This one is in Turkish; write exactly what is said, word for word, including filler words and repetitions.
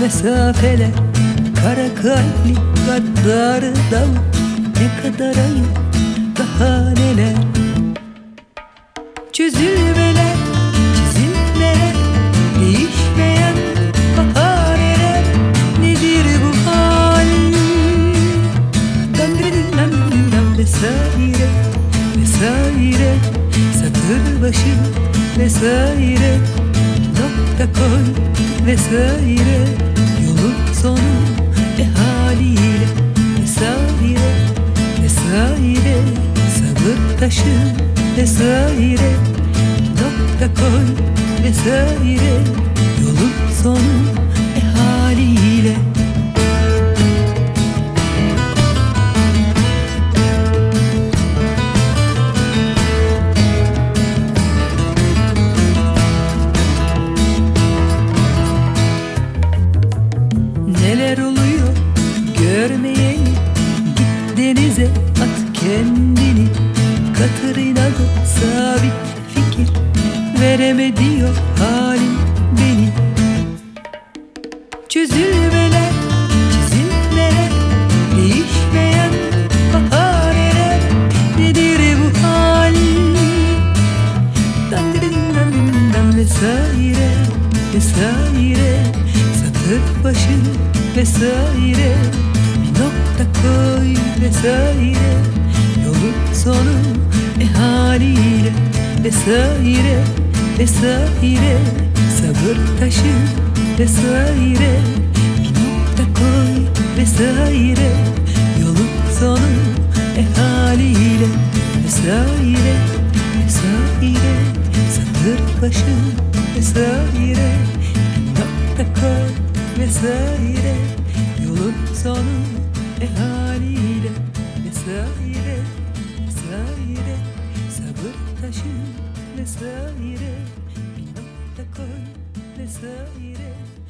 mesafeler, kara kalpli gaddarı davul, ne kadar ayıp, daha neler. Çözülmeler, çizilmeler, değişmeyen bahaneler, nedir bu hal? Dandırından vesaire, vesaire, satır başı vesaire, nokta koy vesaire, yolun sonu e haliyle vesaire, vesaire, sabır taşı vesaire, nokta koy vesaire, yolun sonu e haliyle. Neler oluyor görmeyeyim, git denize at kendini, katır inadı sabit fikir, veremediyor halim beni. Çözülmeler, çizilmeler, değişmeyen bahaneler, nedir bu hal? Dandırından vesaire, vesaire, satır başı vesaire, bir nokta koy vesaire, yolun sonu e haliyle vesaire, vesaire, sabır taşı vesaire, bir nokta koy vesaire, yolun sonu e haliyle vesaire, vesaire, sabır başı vesaire, bir nokta koy vesaire, yolun sonu e haliyle vesaire, vesaire, sabır taşı vesaire, bir nokta koy vesaire.